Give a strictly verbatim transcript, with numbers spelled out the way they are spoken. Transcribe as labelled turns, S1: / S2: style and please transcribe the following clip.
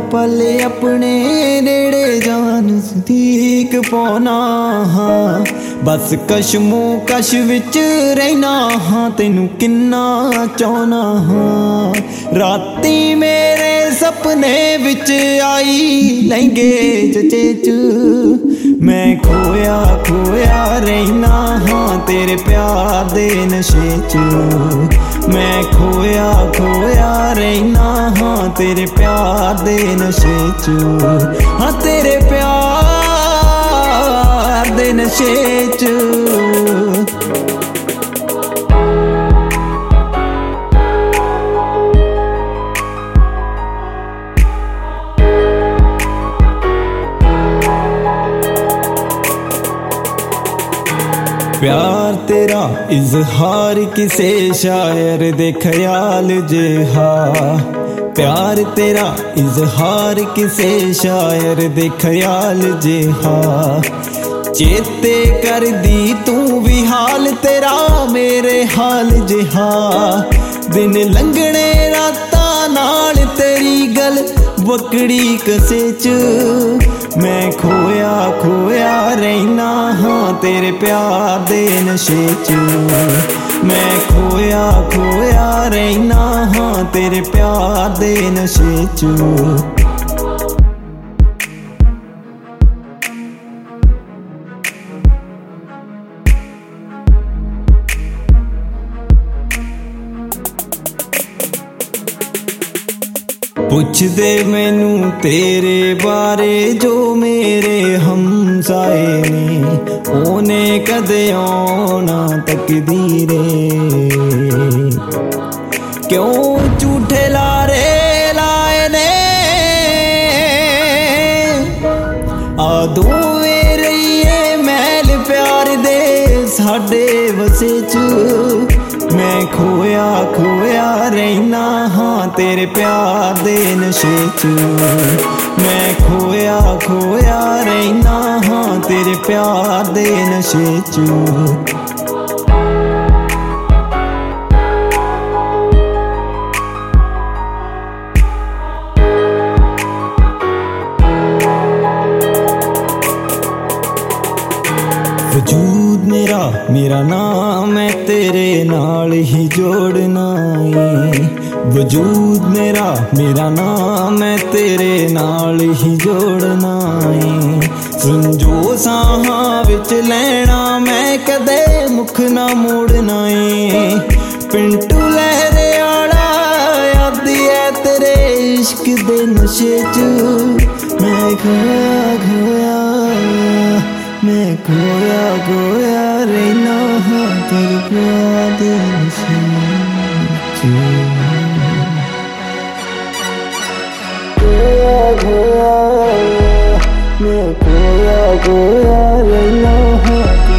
S1: पल अपने नेड़े जान सदीक पाना हाँ बस कशमो कश विच रहना हाँ तेनू किन्ना चाहना हाँ राती मेरे सपने विच आई लहंगे चचेच मैं खोया खोया रहना हाँ तेरे प्यार दे नशे च मैं खोया खोया रहना हाँ तेरे प्यार दे नशे च हाँ तेरे प्यार दे नशे च प्यार तेरा इजहार किसे शायर दे ख्याल जिहा प्यार तेरा इजहार किसे शायर दे ख्याल जिहा चेते कर दी तू भी हाल तेरा मेरे हाल जिहा दिन लंघने राता नाल तेरी गल वकड़ी कसे च मैं खोया खोया रहना हाँ तेरे प्यार दे नशे च मैं खोया खोया रहना हाँ तेरे प्यार दे नशे च पुछ दे मैनू तेरे बारे जो मेरे हमसाए ने ओने कदे आना तकदीरे क्यों झूठे लारे लाए ने आदू मेरे ये मैल प्यार दे साडे वसे च मैं खोया खोया रहना हाँ तेरे प्यार दे नशे च मैं खोया खोया रहना हाँ तेरे प्यार दे नशे च वजूद मेरा मेरा नाम है तेरे नाल ही जोड़ना है वजूद मेरा मेरा नाम है तेरे नाल ही जोड़ना है संजो साहां विच लैना मैं कदे मुख ना मोड़ना है पिंटू लहरे आला याद है तेरे इश्क दे नशे च मैं खोया खोया मैं खोया खोया रहना हाँ तेरे प्यार दे नशे च खोया खोया मैं खोया खोया रहना हाँ